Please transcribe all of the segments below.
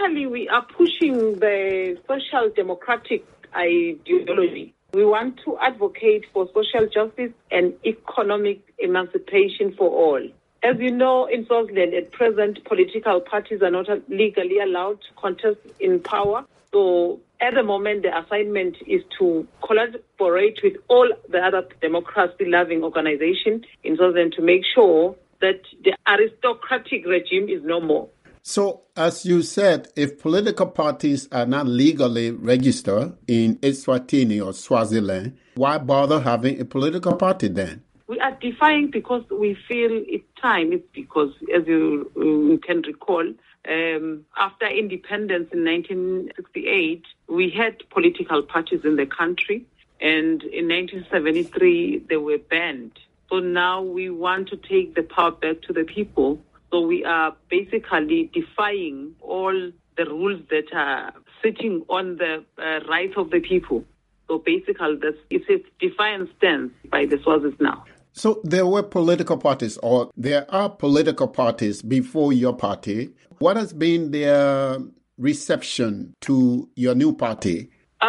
Basically, we are pushing the social democratic ideology. We want to advocate for social justice and economic emancipation for all. As you know, in Swaziland at present, political parties are not legally allowed to contest in power. So at the moment, the assignment is to collaborate with all the other democracy-loving organizations in Swaziland to make sure that the aristocratic regime is no more. So, as you said, if political parties are not legally registered in Eswatini or Swaziland, why bother having a political party then? We are defying because we feel it's time. It's because, as you can recall, after independence in 1968, we had political parties in the country, and in 1973, they were banned. So now we want to take the power back to the people. So we are basically defying all the rules that are sitting on the rights of the people. So basically, it's a defiant stance by the Swazis now. So there were political parties, or there are political parties before your party. What has been their reception to your new party?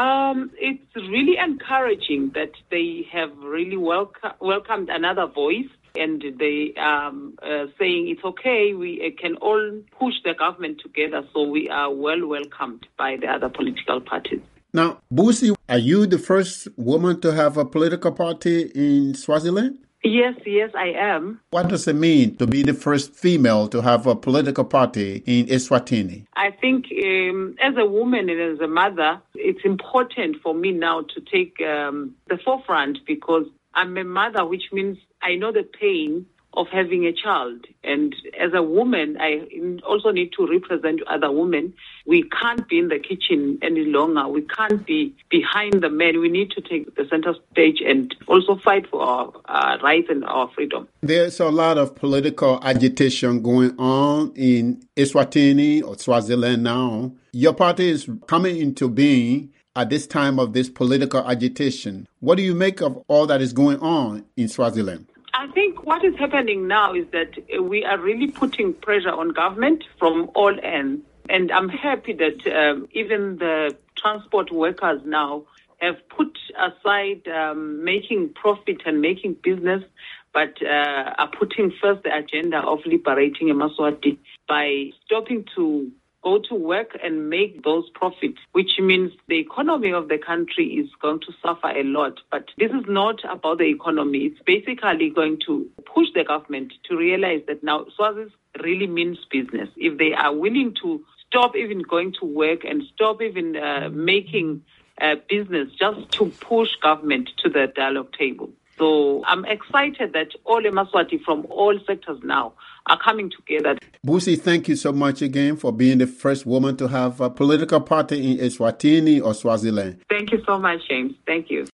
It's really encouraging that they have really welcomed another voice. And they are saying it's okay, we can all push the government together, so we are well welcomed by the other political parties. Now, Busi, are you the first woman to have a political party in Swaziland? Yes, I am. What does it mean to be the first female to have a political party in Eswatini? I think as a woman and as a mother, it's important for me now to take the forefront because I'm a mother, which means I know the pain of having a child. And as a woman, I also need to represent other women. We can't be in the kitchen any longer. We can't be behind the men. We need to take the center stage and also fight for our rights and our freedom. There's a lot of political agitation going on in Eswatini or Swaziland now. Your party is coming into being at this time of this political agitation. What do you make of all that is going on in Swaziland? I think what is happening now is that we are really putting pressure on government from all ends. And I'm happy that even the transport workers now have put aside making profit and making business, but are putting first the agenda of liberating eMaswati by stopping to go to work and make those profits, which means the economy of the country is going to suffer a lot. But this is not about the economy. It's basically going to push the government to realize that now Swazis really means business. If they are willing to stop even going to work and stop even making business just to push government to the dialogue table. So I'm excited that all eMaswati from all sectors now are coming together. Busi, thank you so much again for being the first woman to have a political party in Eswatini or Swaziland. Thank you so much, James. Thank you.